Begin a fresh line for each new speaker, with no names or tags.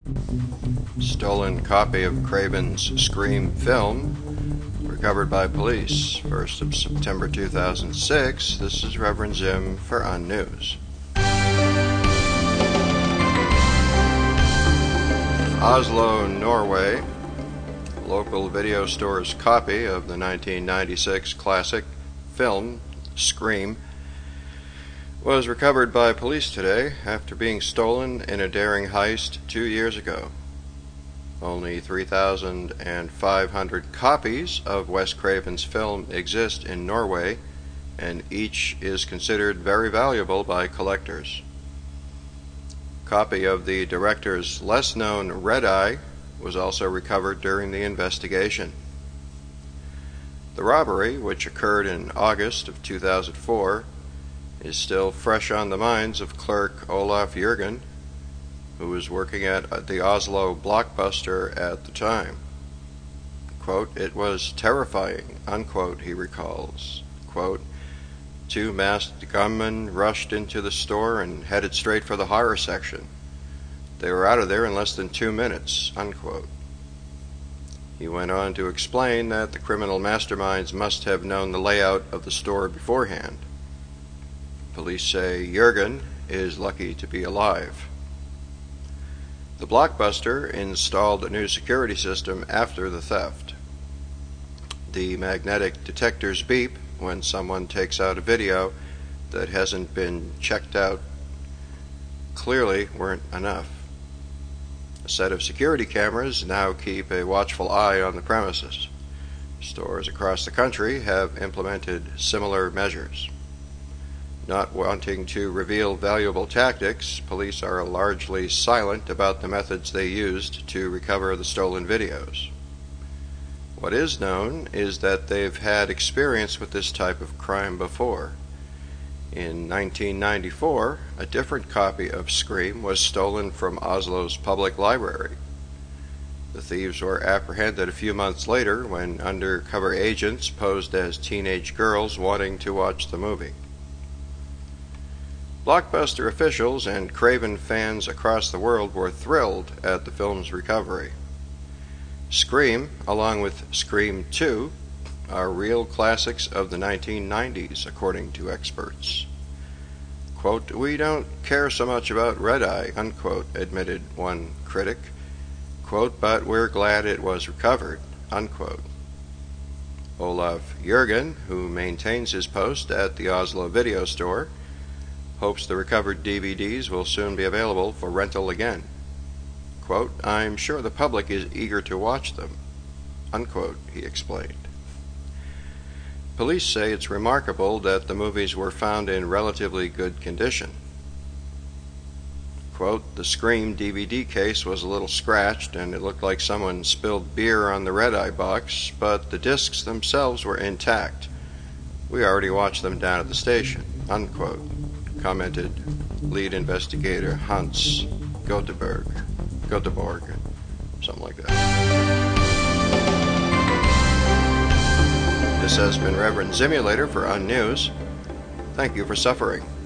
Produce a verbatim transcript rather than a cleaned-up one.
Stolen copy of Craven's Scream film recovered by police. First of September two thousand six. This is Reverend Zim for Unnews. Oslo, Norway. Local video store's copy of the nineteen ninety-six classic film Scream was recovered by police today after being stolen in a daring heist two years ago. Only three thousand five hundred copies of Wes Craven's film exist in Norway, and each is considered very valuable by collectors. A copy of the director's less-known Red Eye was also recovered during the investigation. The robbery, which occurred in August of two thousand four, is still fresh on the minds of clerk Olaf Jürgen, who was working at the Oslo Blockbuster at the time. Quote, "It was terrifying," unquote, he recalls. Quote, "Two masked gunmen rushed into the store and headed straight for the horror section. They were out of there in less than two minutes, unquote. He went on to explain that the criminal masterminds must have known the layout of the store beforehand. Police say Jürgen is lucky to be alive. The Blockbuster installed a new security system after the theft. The magnetic detectors beep when someone takes out a video that hasn't been checked out. Clearly weren't enough. A set of security cameras now keep a watchful eye on the premises. Stores across the country have implemented similar measures. Not wanting to reveal valuable tactics, police are largely silent about the methods they used to recover the stolen videos. What is known is that they've had experience with this type of crime before. In nineteen ninety-four, a different copy of Scream was stolen from Oslo's public library. The thieves were apprehended a few months later when undercover agents posed as teenage girls wanting to watch the movie. Blockbuster officials and Craven fans across the world were thrilled at the film's recovery. Scream, along with Scream two, are real classics of the nineteen nineties, according to experts. Quote, "We don't care so much about Red Eye," unquote, admitted one critic. Quote, "But we're glad it was recovered," unquote. Olaf Jürgen, who maintains his post at the Oslo video store, hopes the recovered D V Ds will soon be available for rental again. Quote, "I'm sure the public is eager to watch them," unquote, he explained. Police say it's remarkable that the movies were found in relatively good condition. Quote, "The Scream D V D case was a little scratched and it looked like someone spilled beer on the Red Eye box, but the discs themselves were intact. We already watched them down at the station," unquote, commented lead investigator Hans Göteborg, Göteborg, something like that. This has been Reverend Zimulator for Unnews. Thank you for suffering.